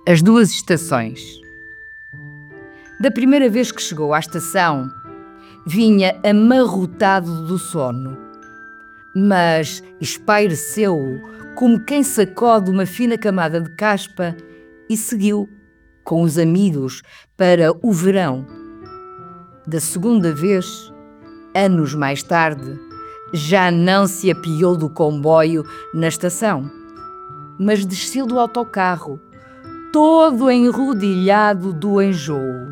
As duas estações. Da primeira vez que chegou à estação, vinha amarrotado do sono, mas espaireceu como quem sacode uma fina camada de caspa e seguiu com os amigos para o verão. Da segunda vez, anos mais tarde, já não se apiou do comboio na estação, mas desceu do autocarro, todo enrodilhado do enjoo.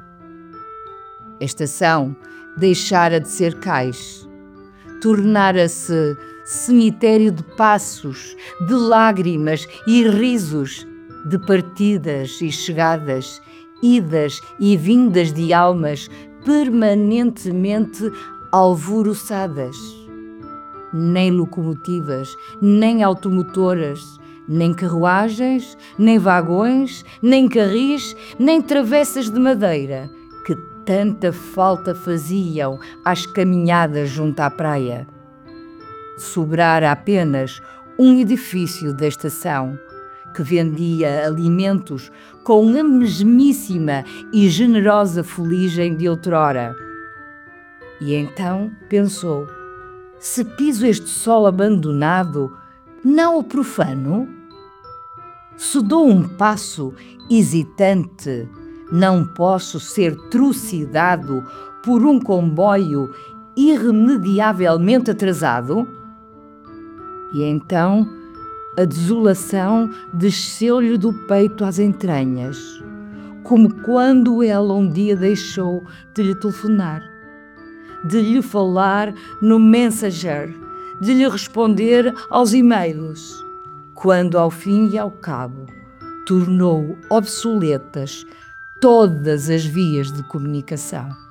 A estação deixara de ser cais, tornara-se cemitério de passos, de lágrimas e risos, de partidas e chegadas, idas e vindas de almas permanentemente alvoroçadas. Nem locomotivas, nem automotoras, nem carruagens, nem vagões, nem carris, nem travessas de madeira, que tanta falta faziam às caminhadas junto à praia. Sobrara apenas um edifício da estação, que vendia alimentos com a mesmíssima e generosa fuligem de outrora. E então pensou: se piso este solo abandonado, não o profano? Se dou um passo hesitante, não posso ser trucidado por um comboio irremediavelmente atrasado? E então a desolação desceu-lhe do peito às entranhas, como quando ela um dia deixou de lhe telefonar, de lhe falar no Messenger, de lhe responder aos e-mails, quando ao fim e ao cabo tornou obsoletas todas as vias de comunicação.